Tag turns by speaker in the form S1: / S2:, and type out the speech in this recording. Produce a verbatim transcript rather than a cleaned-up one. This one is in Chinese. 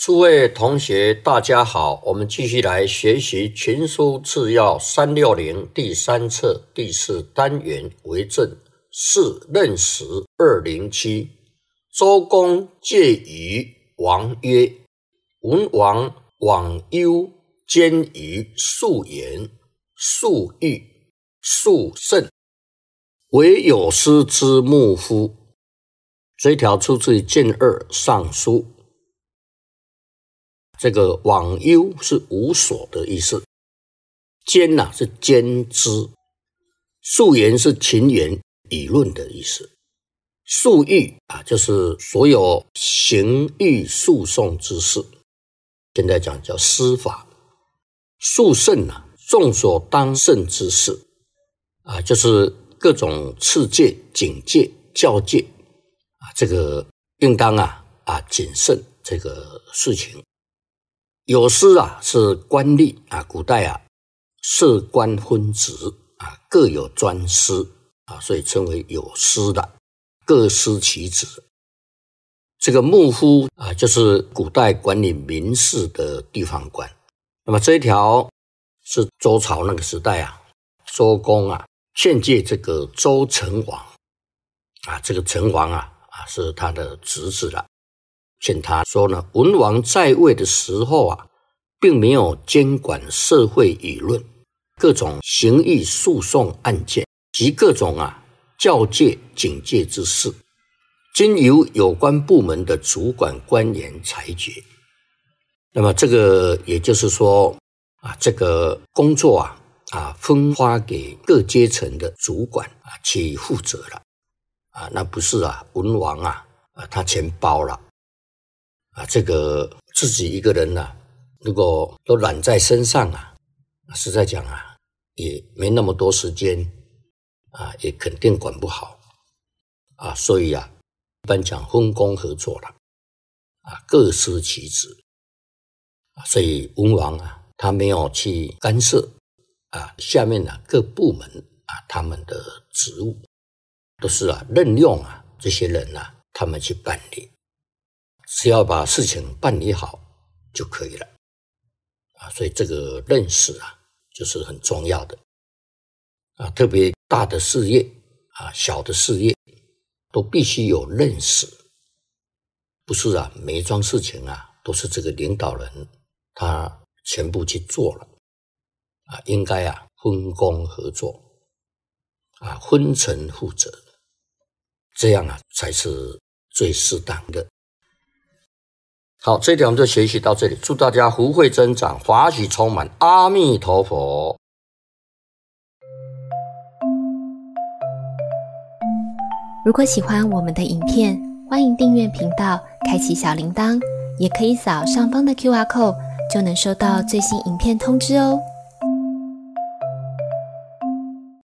S1: 诸位同学大家好，我们继续来学习群书治要三六零第三册第四单元为政四任时二零七。周公介于王曰：文王往忧兼于素言、素欲、素慎，唯有司之牧夫。这一条出自于谏二上书。这个往忧是无所的意思，兼啊是兼之，素言是情言议论的意思，诉狱啊就是所有刑狱诉讼之事，现在讲叫司法。肃慎啊，众所当慎之事啊，就是各种赐戒、警戒、教戒啊，这个应当啊啊谨慎这个事情。有司啊是官吏啊，古代啊设官分职啊，各有专司啊，所以称为有司的，各司其职。这个牧夫啊，就是古代管理民事的地方官。那么这一条是周朝那个时代啊，周公啊劝诫这个周成王啊，这个成王啊啊是他的侄子了。劝他说呢，文王在位的时候啊，并没有监管社会舆论、各种刑狱诉讼案件及各种啊教戒警戒之事，经由有关部门的主管官员裁决。那么这个也就是说啊，这个工作啊啊分发给各阶层的主管啊去负责了啊，那不是啊文王啊啊他全包了。啊，这个自己一个人啊，如果都揽在身上啊，实在讲啊，也没那么多时间啊，也肯定管不好啊，所以啊，一般讲分工合作了啊，各司其职啊，所以文王啊，他没有去干涉啊，下面啊各部门啊他们的职务都是啊任用啊这些人啊，他们去办理。只要把事情办理好就可以了啊，所以这个认识啊，就是很重要的啊，特别大的事业啊，小的事业都必须有认识，不是啊，每一桩事情啊，都是这个领导人他全部去做了啊，应该啊分工合作啊，分层负责，这样啊才是最适当的。好，这一条我们就学习到这里，祝大家福慧增长，法喜充满，阿弥陀佛。
S2: 如果喜欢我们的影片，欢迎订阅频道，开启小铃铛，也可以扫上方的 Q R code， 就能收到最新影片通知哦。